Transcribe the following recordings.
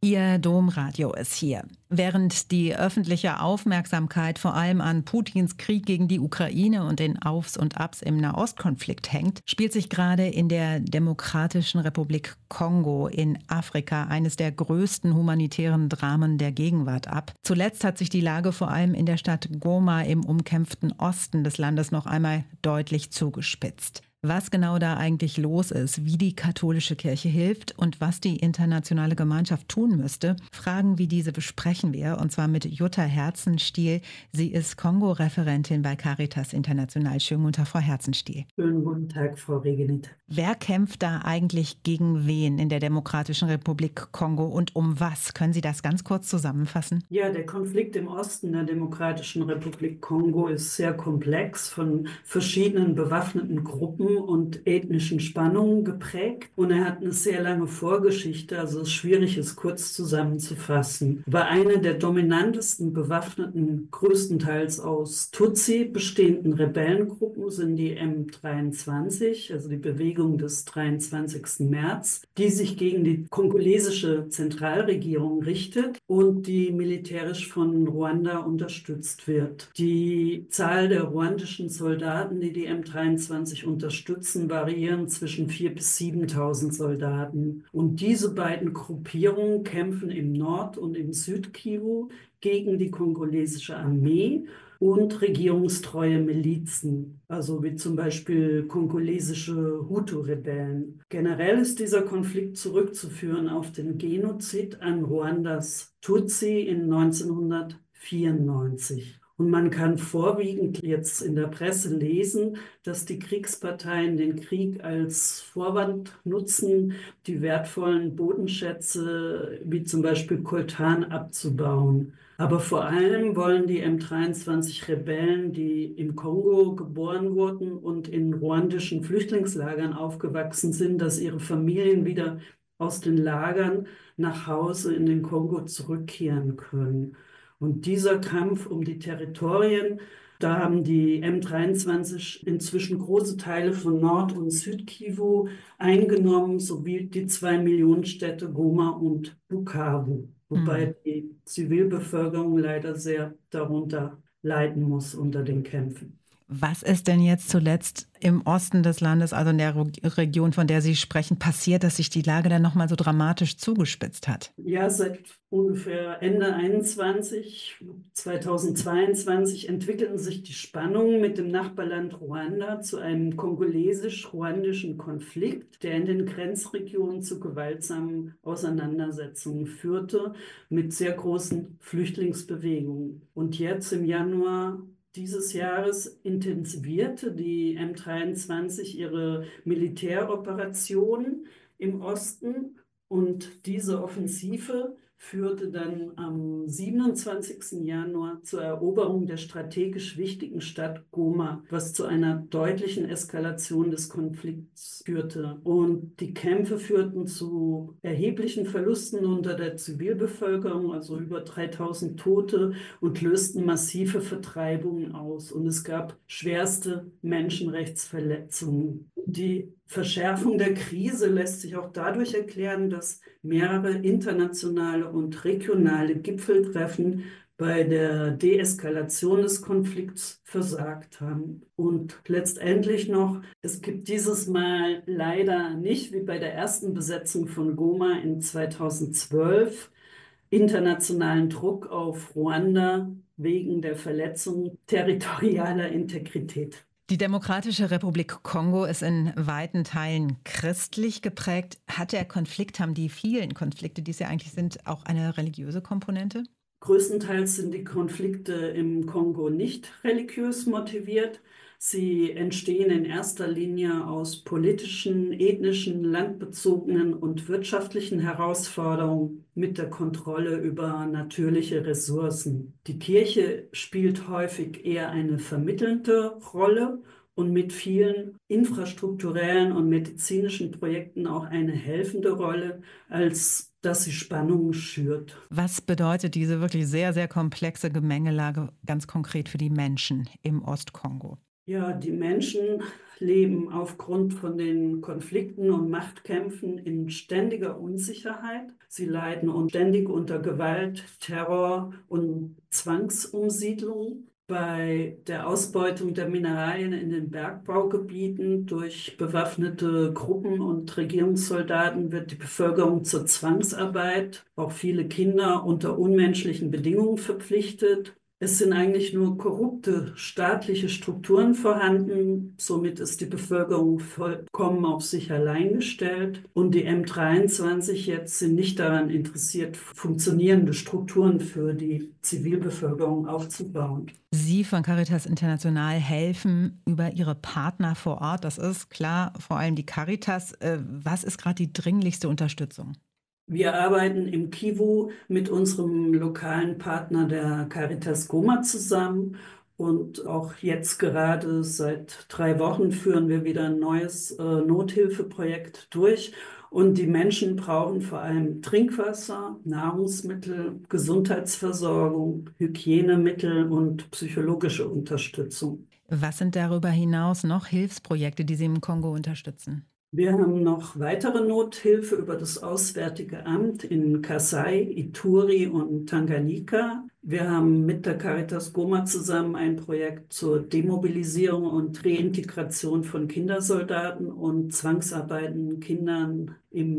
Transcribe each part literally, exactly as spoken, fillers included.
Ihr Domradio ist hier. Während die öffentliche Aufmerksamkeit vor allem an Putins Krieg gegen die Ukraine und den Aufs und Abs im Nahostkonflikt hängt, spielt sich gerade in der Demokratischen Republik Kongo in Afrika eines der größten humanitären Dramen der Gegenwart ab. Zuletzt hat sich die Lage vor allem in der Stadt Goma im umkämpften Osten des Landes noch einmal deutlich zugespitzt. Was genau da eigentlich los ist, wie die katholische Kirche hilft und was die internationale Gemeinschaft tun müsste, Fragen wie diese besprechen wir, und zwar mit Jutta Herzenstiel. Sie ist Kongo-Referentin bei Caritas International. Schönen guten Tag, Frau Herzenstiel. Schönen guten Tag, Frau Regenit. Wer kämpft da eigentlich gegen wen in der Demokratischen Republik Kongo und um was? Können Sie das ganz kurz zusammenfassen? Ja, der Konflikt im Osten der Demokratischen Republik Kongo ist sehr komplex, von verschiedenen bewaffneten Gruppen und ethnischen Spannungen geprägt. Und er hat eine sehr lange Vorgeschichte, also es ist schwierig, es kurz zusammenzufassen. Aber eine der dominantesten bewaffneten, größtenteils aus Tutsi bestehenden Rebellengruppen sind die M dreiundzwanzig, also die Bewegung des dreiundzwanzigsten März, die sich gegen die kongolesische Zentralregierung richtet und die militärisch von Ruanda unterstützt wird. Die Zahl der ruandischen Soldaten, die die M dreiundzwanzig unterstützen, variieren zwischen viertausend bis siebentausend Soldaten. Und diese beiden Gruppierungen kämpfen im Nord- und im Südkivu gegen die kongolesische Armee und regierungstreue Milizen, also wie zum Beispiel kongolesische Hutu-Rebellen. Generell ist dieser Konflikt zurückzuführen auf den Genozid an Ruandas Tutsi in neunzehnhundertvierundneunzig. Und man kann vorwiegend jetzt in der Presse lesen, dass die Kriegsparteien den Krieg als Vorwand nutzen, die wertvollen Bodenschätze wie zum Beispiel Coltan abzubauen. Aber vor allem wollen die M dreiundzwanzig Rebellen, die im Kongo geboren wurden und in ruandischen Flüchtlingslagern aufgewachsen sind, dass ihre Familien wieder aus den Lagern nach Hause in den Kongo zurückkehren können. Und dieser Kampf um die Territorien, da haben die M dreiundzwanzig inzwischen große Teile von Nord- und Südkivu eingenommen, sowie die zwei Millionenstädte Goma und Bukavu, Hm. wobei die Zivilbevölkerung leider sehr darunter leiden muss unter den Kämpfen. Was ist denn jetzt zuletzt im Osten des Landes, also in der Region, von der Sie sprechen, passiert, dass sich die Lage dann nochmal so dramatisch zugespitzt hat? Ja, seit ungefähr Ende einundzwanzig, zweitausendzweiundzwanzig entwickelten sich die Spannungen mit dem Nachbarland Ruanda zu einem kongolesisch-ruandischen Konflikt, der in den Grenzregionen zu gewaltsamen Auseinandersetzungen führte, mit sehr großen Flüchtlingsbewegungen. Und jetzt im Januar dieses Jahres intensivierte die M dreiundzwanzig ihre Militäroperationen im Osten. Und diese Offensive führte dann am siebenundzwanzigsten Januar zur Eroberung der strategisch wichtigen Stadt Goma, was zu einer deutlichen Eskalation des Konflikts führte. Und die Kämpfe führten zu erheblichen Verlusten unter der Zivilbevölkerung, also über dreitausend Tote, und lösten massive Vertreibungen aus. Und es gab schwerste Menschenrechtsverletzungen. Die Verschärfung der Krise lässt sich auch dadurch erklären, dass mehrere internationale und regionale Gipfeltreffen bei der Deeskalation des Konflikts versagt haben. Und letztendlich noch, es gibt dieses Mal leider nicht, wie bei der ersten Besetzung von Goma in zweitausendzwölf, internationalen Druck auf Ruanda wegen der Verletzung territorialer Integrität. Die Demokratische Republik Kongo ist in weiten Teilen christlich geprägt. Hat der Konflikt, haben die vielen Konflikte, die es ja eigentlich sind, auch eine religiöse Komponente? Größtenteils sind die Konflikte im Kongo nicht religiös motiviert. Sie entstehen in erster Linie aus politischen, ethnischen, landbezogenen und wirtschaftlichen Herausforderungen mit der Kontrolle über natürliche Ressourcen. Die Kirche spielt häufig eher eine vermittelnde Rolle und mit vielen infrastrukturellen und medizinischen Projekten auch eine helfende Rolle, als dass sie Spannungen schürt. Was bedeutet diese wirklich sehr, sehr komplexe Gemengelage ganz konkret für die Menschen im Ostkongo? Ja, die Menschen leben aufgrund von den Konflikten und Machtkämpfen in ständiger Unsicherheit. Sie leiden un- ständig unter Gewalt, Terror und Zwangsumsiedlung. Bei der Ausbeutung der Mineralien in den Bergbaugebieten durch bewaffnete Gruppen und Regierungssoldaten wird die Bevölkerung zur Zwangsarbeit, auch viele Kinder unter unmenschlichen Bedingungen verpflichtet. Es sind eigentlich nur korrupte staatliche Strukturen vorhanden. Somit ist die Bevölkerung vollkommen auf sich allein gestellt. Und die M dreiundzwanzig jetzt sind nicht daran interessiert, funktionierende Strukturen für die Zivilbevölkerung aufzubauen. Sie von Caritas International helfen über Ihre Partner vor Ort. Das ist klar, vor allem die Caritas. Äh, Was ist gerade die dringlichste Unterstützung? Wir arbeiten im Kivu mit unserem lokalen Partner der Caritas Goma zusammen und auch jetzt gerade seit drei Wochen führen wir wieder ein neues äh, Nothilfeprojekt durch. Und die Menschen brauchen vor allem Trinkwasser, Nahrungsmittel, Gesundheitsversorgung, Hygienemittel und psychologische Unterstützung. Was sind darüber hinaus noch Hilfsprojekte, die Sie im Kongo unterstützen? Wir haben noch weitere Nothilfe über das Auswärtige Amt in Kasai, Ituri und Tanganyika. Wir haben mit der Caritas Goma zusammen ein Projekt zur Demobilisierung und Reintegration von Kindersoldaten und zwangsarbeitenden Kindern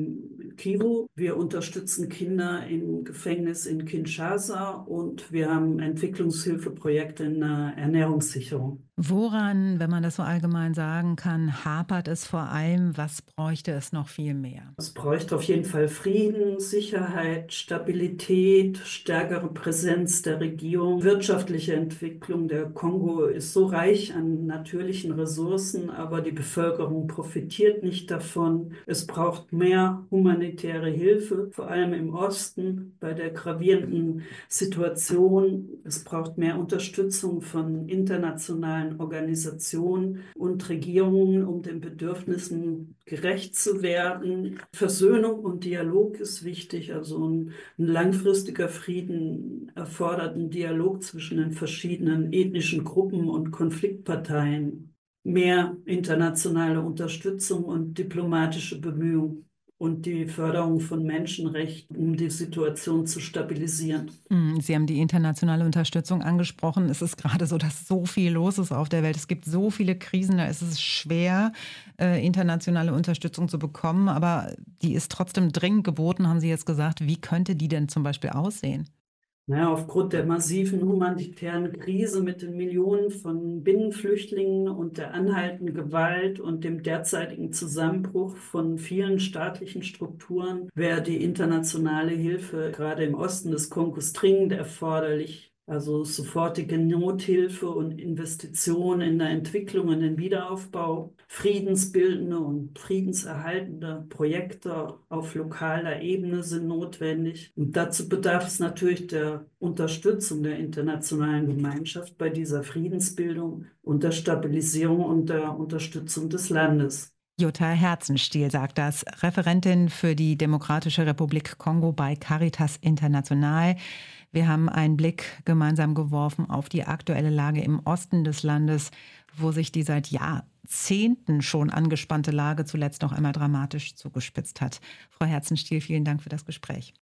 im Kivu. Wir unterstützen Kinder im Gefängnis in Kinshasa und wir haben Entwicklungshilfeprojekte in der Ernährungssicherung. Woran, wenn man das so allgemein sagen kann, hapert es vor allem? Was bräuchte es noch viel mehr? Es bräuchte auf jeden Fall Frieden, Sicherheit, Stabilität, stärkere Präsenz der Regierung, wirtschaftliche Entwicklung. Der Kongo ist so reich an natürlichen Ressourcen, aber die Bevölkerung profitiert nicht davon. Es braucht mehr humanitäre Hilfe, vor allem im Osten bei der gravierenden Situation. Es braucht mehr Unterstützung von internationalen Organisationen und Regierungen, um den Bedürfnissen gerecht zu werden. Versöhnung und Dialog ist wichtig. Also ein, ein langfristiger Frieden erfordert einen Dialog zwischen den verschiedenen ethnischen Gruppen und Konfliktparteien. Mehr internationale Unterstützung und diplomatische Bemühungen und die Förderung von Menschenrechten, um die Situation zu stabilisieren. Hm, Sie haben die internationale Unterstützung angesprochen. Es ist gerade so, dass so viel los ist auf der Welt. Es gibt so viele Krisen, da ist es schwer, äh, internationale Unterstützung zu bekommen. Aber die ist trotzdem dringend geboten, haben Sie jetzt gesagt. Wie könnte die denn zum Beispiel aussehen? Naja, aufgrund der massiven humanitären Krise mit den Millionen von Binnenflüchtlingen und der anhaltenden Gewalt und dem derzeitigen Zusammenbruch von vielen staatlichen Strukturen wäre die internationale Hilfe gerade im Osten des Kongos dringend erforderlich. Also sofortige Nothilfe und Investitionen in der Entwicklung und den Wiederaufbau, friedensbildende und friedenserhaltende Projekte auf lokaler Ebene sind notwendig. Und dazu bedarf es natürlich der Unterstützung der internationalen Gemeinschaft bei dieser Friedensbildung und der Stabilisierung und der Unterstützung des Landes. Jutta Herzenstiel sagt das, Referentin für die Demokratische Republik Kongo bei Caritas International. Wir haben einen Blick gemeinsam geworfen auf die aktuelle Lage im Osten des Landes, wo sich die seit Jahrzehnten schon angespannte Lage zuletzt noch einmal dramatisch zugespitzt hat. Frau Herzenstiel, vielen Dank für das Gespräch.